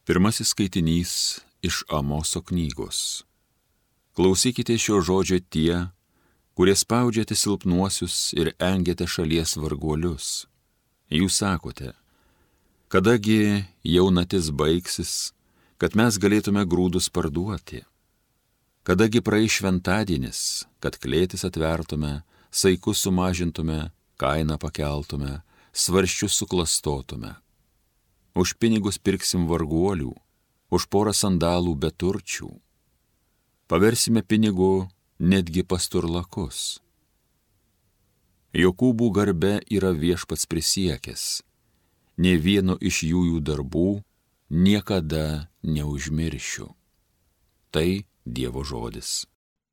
Pirmasis skaitinys iš Amoso knygos. Klausykite šio žodžio tie, kurie spaudžiate silpnuosius ir engiate šalies varguolius. Jūs sakote, kadagi jaunatis baigsis, kad mes galėtume grūdus parduoti. Kadagi praeis šventadienis, kad klėtis atvertume, saikus sumažintume, kainą pakeltume, svarsčius suklastotume. Už pinigus pirksim varguolių, už porą sandalų beturčių. Paversime pinigų netgi pasturlakus. Jokūbų garbe yra viešpats prisiekęs, nė vieno iš jų darbų niekada neužmiršiu. Tai Dievo žodis.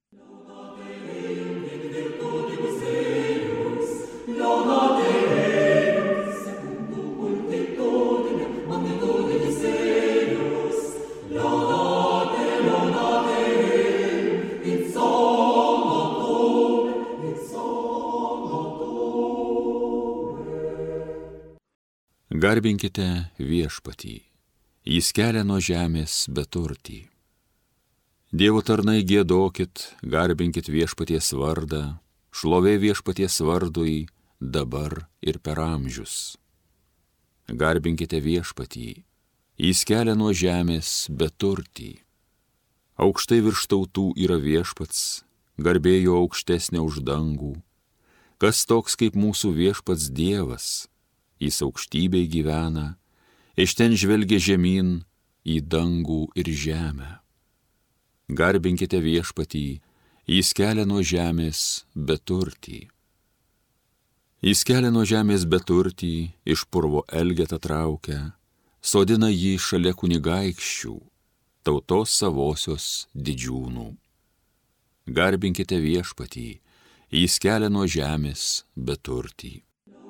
Garbinkite viešpatį, jis kelia nuo žemės beturtį. Dievo tarnai giedokit, garbinkit viešpaties vardą, šlovė viešpaties vardui dabar ir per amžius. Garbinkite viešpatį, jis kelia nuo žemės beturtį. Aukštai virš tautų yra viešpats, garbė jo aukštesnė už dangų. Kas toks kaip mūsų viešpats Dievas? Jis aukštybėj gyvena, iš ten žvelgia žemyn į dangų ir žemę. Garbinkite viešpatį, jis kelia nuo žemės beturtį. Jis kelia nuo žemės beturtį, iš purvo elgetą traukia, sodina jį šalia kunigaikščių, tautos savosios didžiūnų. Garbinkite viešpatį, jis kelia nuo žemės beturtį.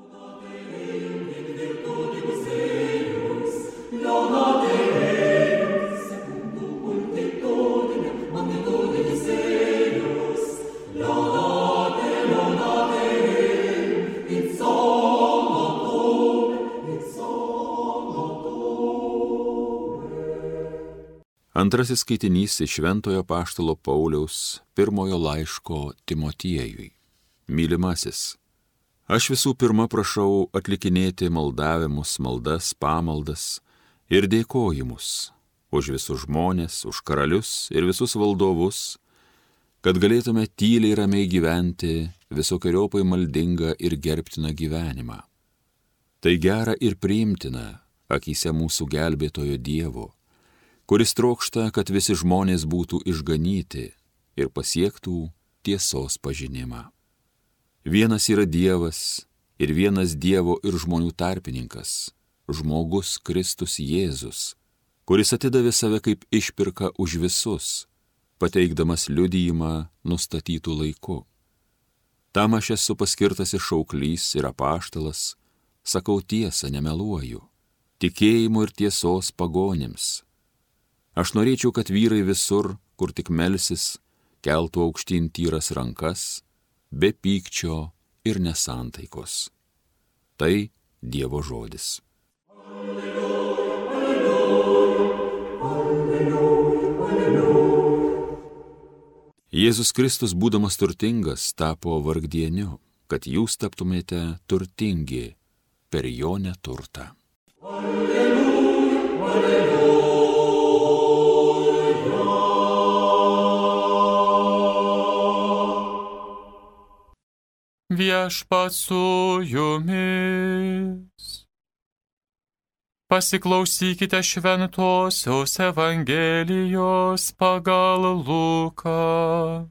Antrasis skaitinys iš Šventojo apaštalo Pauliaus pirmojo laiško Timotiejui. Mylimasis, aš visų pirma prašau atlikinėti maldavimus, maldas, pamaldas ir dėkojimus už visus žmones, už karalius ir visus valdovus, kad galėtume tyliai ramiai gyventi visokiojopai maldingą ir gerbtiną gyvenimą. Tai gera ir priimtina akyse mūsų gelbėtojo Dievo, kuris trokšta, kad visi žmonės būtų išganyti ir pasiektų tiesos pažinimą. Vienas yra Dievas ir vienas Dievo ir žmonių tarpininkas, žmogus Kristus Jėzus, kuris atidavė save kaip išpirką už visus, pateikdamas liudijimą nustatytų laiku. Tam aš esu paskirtas ir šauklys ir apaštalas, sakau tiesą, nemeluoju, tikėjimu ir tiesos pagonims. Aš norėčiau, kad vyrai visur, kur tik melsis, keltų aukštyn tyras rankas, be pykčio ir nesantaikos. Tai Dievo žodis. Jėzus Kristus, būdamas turtingas, tapo vargdieniu, kad jūs taptumėte turtingi per jo neturtą. Viešpats su jumis. Pasiklausykite Šventosios Evangelijos pagal Luką.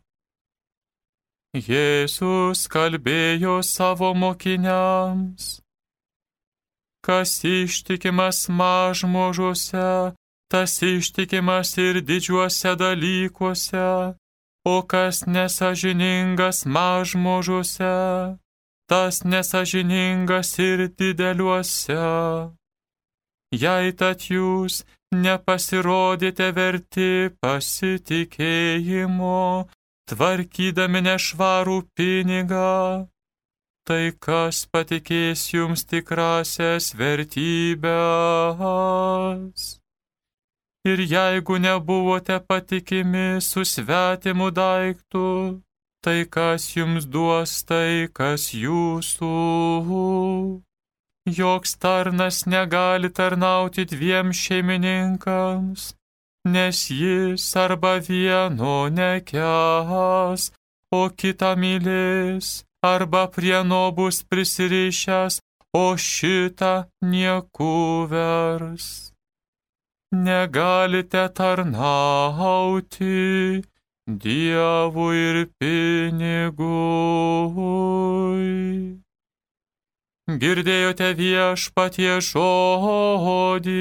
Jėzus kalbėjo savo mokiniams: kas ištikimas mažmožuose, tas ištikimas ir didžiuose dalykuose, o kas nesąžiningas mažmožuose, tas nesąžiningas ir dideliuose. Jei tad jūs nepasirodėte verti pasitikėjimo, tvarkydami nešvarų pinigą, tai kas patikės jums tikrasias vertybes? Ir jeigu nebuvote patikimi su svetimu daiktu, tai kas jums duos tai, kas jūsų? Joks tarnas negali tarnauti dviem šeimininkams, nes jis arba vieno nekęs, o kitą mylės, arba prie no bus prisirišęs, o šitą nieku vers. Negalite tarnauti Dievui ir pinigui. Girdėjote viešpaties žodį.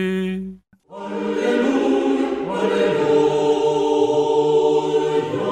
Alleluja, alleluja.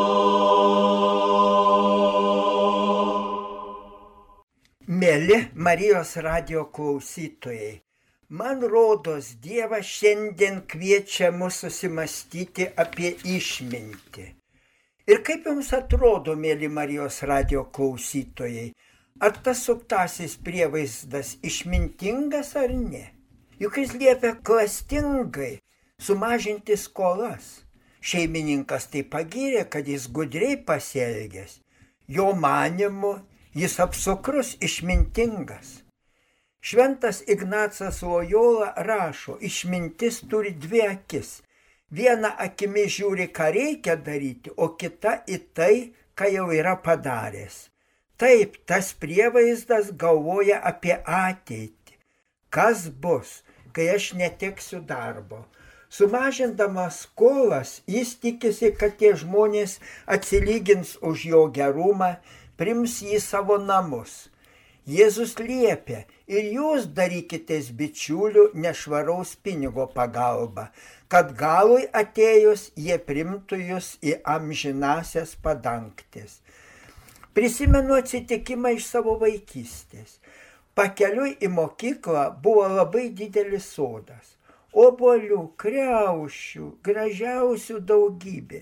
Mieli Marijos radijo klausytojai, man rodos, Dievas šiandien kviečia mus susimastyti apie išmintį. Ir kaip jums atrodo, mieli Marijos radijo klausytojai, ar tas suktasis prievaizdas išmintingas ar ne? Juk jis liepia klastingai sumažinti skolas. Šeimininkas tai pagyrė, kad jis gudriai pasielgęs. Jo manymu jis apsukrus išmintingas. Šventas Ignacas Lojola rašo, išmintis turi dvi akis. Viena akimi žiūri, ką reikia daryti, o kita į tai, ką jau yra padaręs. Taip, tas prievaizdas galvoja apie ateitį. Kas bus, kai aš neteksiu darbo? Sumažindamas skolas, jis tikisi, kad tie žmonės atsilygins už jo gerumą, prims jį savo namus. Jėzus liepia, ir jūs darykitės bičiulių nešvaraus pinigo pagalba, kad galui atėjus jie primtų jūs į amžinasias padangtis. Prisimenu atsitikimą iš savo vaikystės. Pakeliui į mokyklą buvo labai didelis sodas. Obuolių, kriaušių, gražiausių daugybė.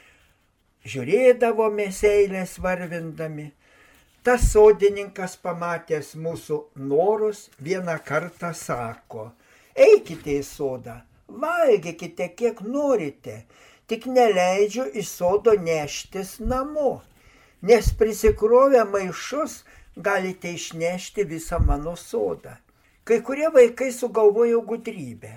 Žiūrėdavome eilės varvindami. Tas sodininkas, pamatęs mūsų norus, vieną kartą sako, eikite į sodą, valgykite kiek norite, tik neleidžiu iš sodo neštis namo, nes prisikrovę maišus galite išnešti visą mano sodą. Kai kurie vaikai sugalvojo gudrybę,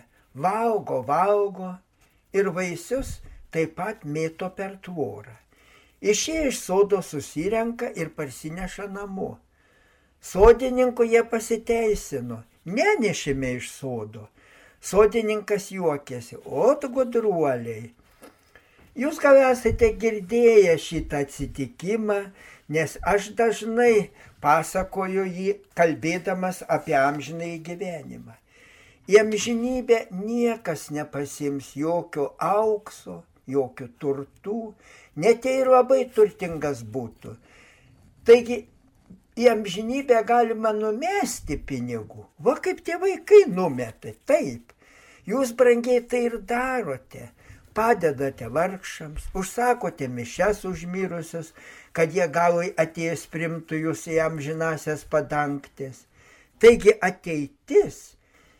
valgo ir vaisius taip pat mėto per tvorą. Išėję iš sodo susirenka ir parsineša namo. Sodininku jie pasiteisino, nenešime iš sodo. Sodininkas juokėsi, ot gudruoliai. Jūs gal esate girdėję šitą atsitikimą, nes aš dažnai pasakoju jį, kalbėdamas apie amžinąjį gyvenimą. Į amžinybę niekas nepasiims jokio aukso, jokių turtų, net jei ir labai turtingas būtų. Taigi, į amžinybę galima numesti pinigų. Va kaip tie vaikai numeta, taip. Jūs brangiai tai ir darote. Padedate vargšams, užsakote mišias už mirusius, kad jie galui atėjus primtų jūs į amžinasias padangtis. Taigi ateitis,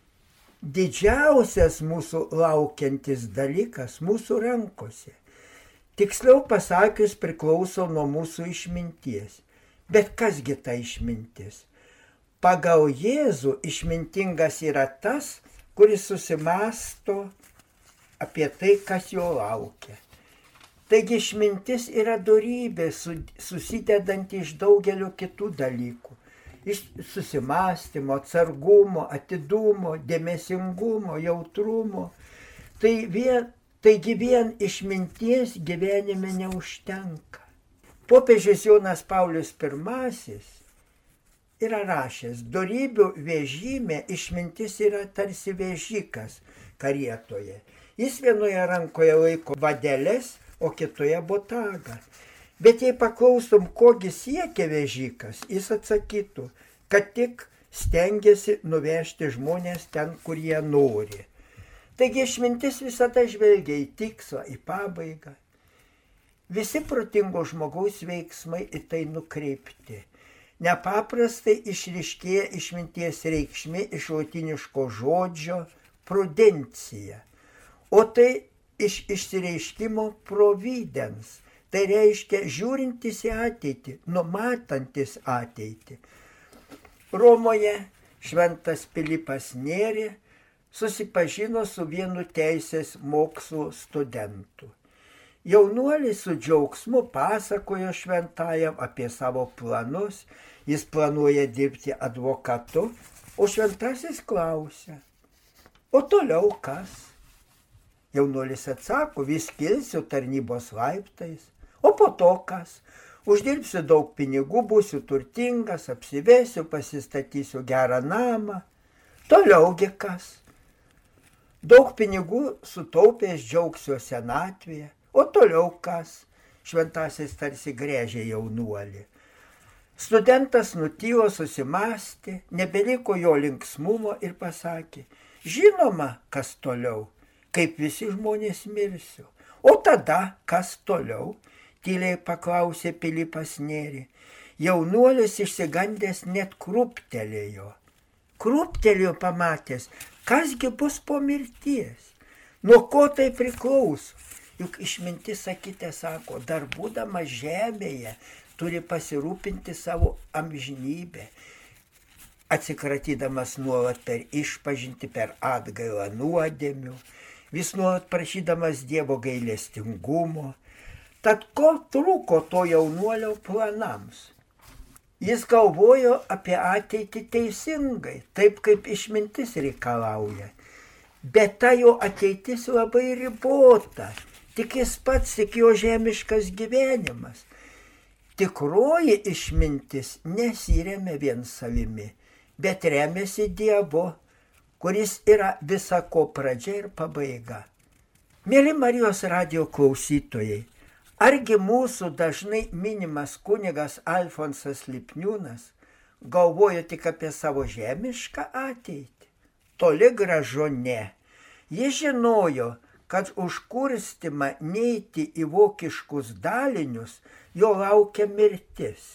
didžiausias mūsų laukiantis dalykas mūsų rankose. Tiksliau pasakius, priklauso nuo mūsų išminties. Bet kasgi ta išmintis? Pagal Jėzų išmintingas yra tas, kuris susimąsto apie tai, kas jo laukia. Taigi išmintis yra dorybė, susidedanti iš daugelio kitų dalykų. Iš susimąstymo, atsargumo, atidumo, dėmesingumo, jautrumo. Taigi vien išminties gyvenime neužtenka. Popiežius Jonas Paulius I yra rašęs, dorybių vežime išmintis yra tarsi vežikas karietoje. Jis vienoje rankoje laiko vadeles, o kitoje botagą. Bet jei paklausom, kogi siekia vežikas, jis atsakytų, kad tik stengiasi nuvežti žmonės ten, kur jie nori. Taigi išmintis visada žvelgia į tikslą, į pabaigą. Visi protingo žmogaus veiksmai į tai nukreipti. Nepaprastai išryškėja išminties reikšmė iš lotiniško žodžio prudencija. O tai iš išsireiškimo providence. Tai reiškia žiūrintis į ateitį, numatantis ateitį. Romoje šventas Pilypas Nėri susipažino su vienu teisės mokslų studentu. Jaunuolis su džiaugsmu pasakojo šventajam apie savo planus, jis planuoja dirbti advokatu, o šventasis klausia, o toliau kas? Jaunuolis atsako, vis kilsiu tarnybos laiptais, o po to kas? Uždirbsiu daug pinigų, būsiu turtingas, apsivesiu, pasistatysiu gerą namą. Toliaugi kas? Daug pinigų sutaupęs džiaugsiu senatvėje, o toliau kas? Šventasis tarsi gręžė jaunuolį. Studentas nutylo, susimąstė, nebeliko jo linksmumo ir pasakė, žinoma, kas toliau, kaip visi žmonės mirsiu. O tada, kas toliau? Tyliai paklausė Pilypas Nėri. Jaunuolis išsigandęs net krūptelėjo. Krūptelėjo pamatęs, kasgi bus po mirties. Nuo ko tai priklauso? Juk išmintis, sakyte, sako, dar būdama žemėje turi pasirūpinti savo amžinybę, atsikratydamas nuolat per išpažintį, per atgailą nuodėmių, vis nuolat prašydamas Dievo gailestingumo. Tad ko trūko to jaunuolio planams? Jis galvojo apie ateitį teisingai, taip kaip išmintis reikalauja. Bet ta jo ateitis labai ribota, tik jis pats, tik jo žemiškas gyvenimas. Tikroji išmintis nesiremia vien savimi, bet remiasi Dievu, kuris yra visako pradžia ir pabaiga. Mėly Marijos radijo klausytojai, argi mūsų dažnai minimas kunigas Alfonsas Lipniūnas galvojo tik apie savo žemišką ateitį? Toli gražu ne. Jis žinojo, kad už kurstymą neiti į vokiškus dalinius jo laukia mirtis.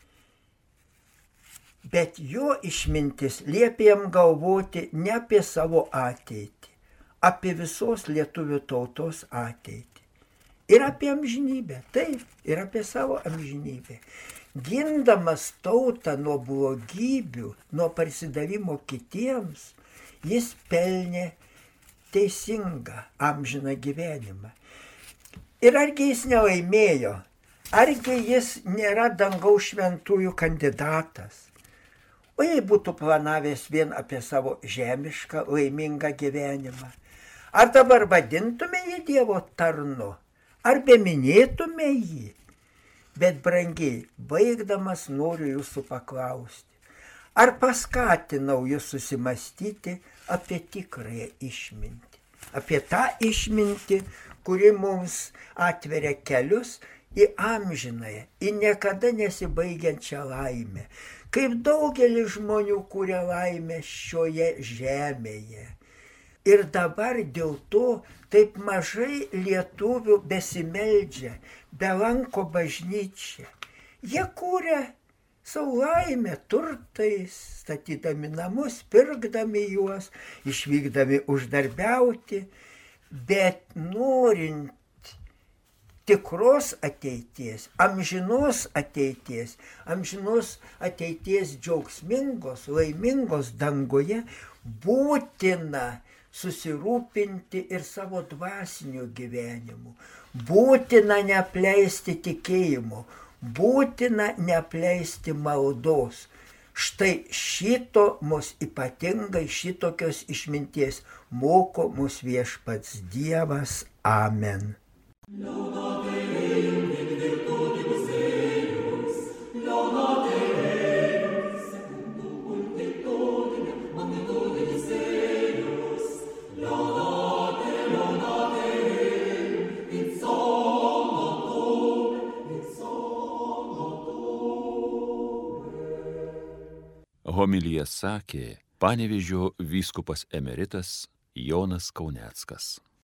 Bet jo išmintis liepė jam galvoti ne apie savo ateitį, apie visos lietuvių tautos ateitį. Ir apie amžinybę, taip, ir apie savo amžinybę. Gindamas tautą nuo blogybių, nuo parsidavimo kitiems, jis pelnė teisingą amžiną gyvenimą. Ir argi jis nelaimėjo, argi jis nėra dangaus šventųjų kandidatas? O jei būtų planavęs vien apie savo žemišką laimingą gyvenimą, ar dabar vadintume jį Dievo tarnu? Ar beminėtume jį? Bet brangiai, baigdamas noriu jūsų paklausti, ar paskatinau jūs susimastyti apie tikrąją išmintį, apie tą išmintį, kuri mums atveria kelius į amžinąją, į niekada nesibaigiančią laimę, kaip daugelis žmonių kuria laimę šioje žemėje. Ir dabar dėl to taip mažai lietuvių besimeldžia, belanko bažnyčią. Jie kūrė savo laimę turtais, statydami namus, pirkdami juos, išvykdami uždarbiauti, bet norint tikros ateities, amžinos ateities džiaugsmingos, laimingos dangoje, būtina susirūpinti ir savo dvasiniu gyvenimu. Būtina neapleisti tikėjimo, būtina neapleisti maldos. Štai šito mus ypatingai, šitokios išminties moko mus viešpats Dievas. Amen. Homiliją sakė Panevėžio vyskupas emeritas Jonas Kauneckas.